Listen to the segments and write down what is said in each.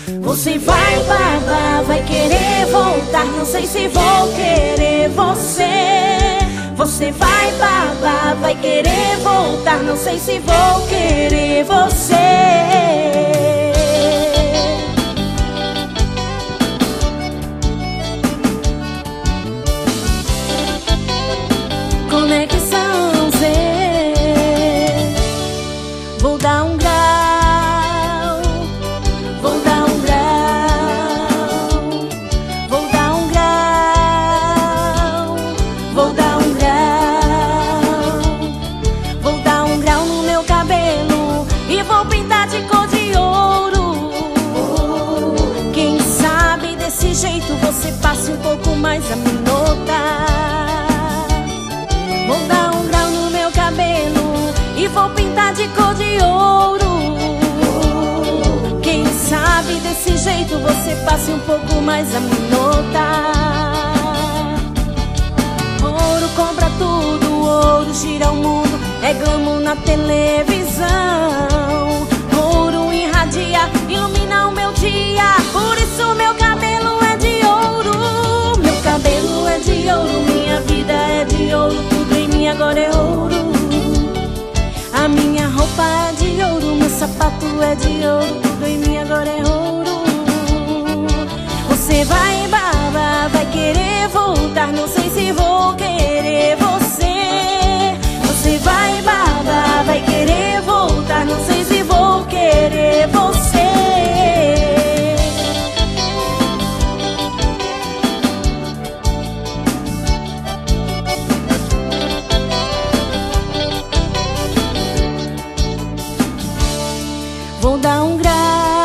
Você vai babar, vai querer voltar, não sei se vou querer você. Você vai babar, vai querer voltar, não sei se vou querer você. Conexão Z. Vou dar um grau, vou dar um grau, vou dar um grau, vou dar um grau, vou dar um grau no meu cabelo e vou pintar de cor de ouro. Quem sabe desse jeito você passe um pouco mais a me notar. Vou dar um grau no meu cabelo e vou pintar de cor de ouro. Quem sabe desse jeito você passe um pouco mais a me notar. Ouro compra tudo, ouro gira o mundo, é glamour na televisão. Ouro irradia, ilumina o meu dia, por isso meu cabelo é de ouro. Meu cabelo é de ouro, minha vida é de ouro, tudo em mim agora é ouro. A minha roupa é de ouro, meu sapato é de ouro, tudo em mim agora é ouro. Você vai babar, vai querer voltar, não sei se vou querer você. Você vai babar, vai querer voltar, não sei se vou querer você. Vou dar um grau,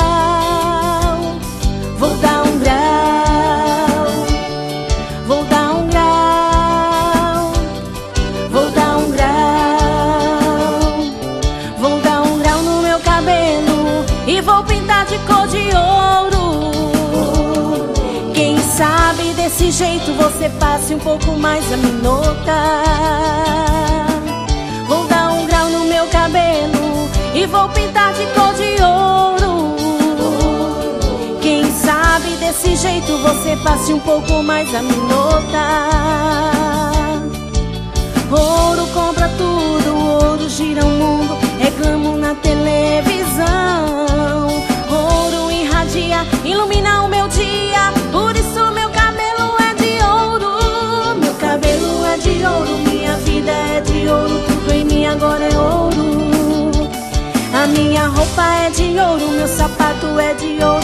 vou dar um grau, vou dar um grau, vou dar um grau, vou dar um grau no meu cabelo e vou pintar de cor de ouro. Quem sabe desse jeito você passe um pouco mais a me notar. Vou dar um grau no meu cabelo e vou pintar de cor de ouro. Quem sabe desse jeito você passe um pouco mais a me notar. Ouro compra tudo, ouro gira o mundo, é glamour na televisão. Ouro irradia, ilumina o meu dia, por isso meu cabelo é de ouro. Meu cabelo é de ouro, minha vida é de ouro, tudo em mim agora é ouro. A minha roupa é de ouro, meu sapato é de ouro,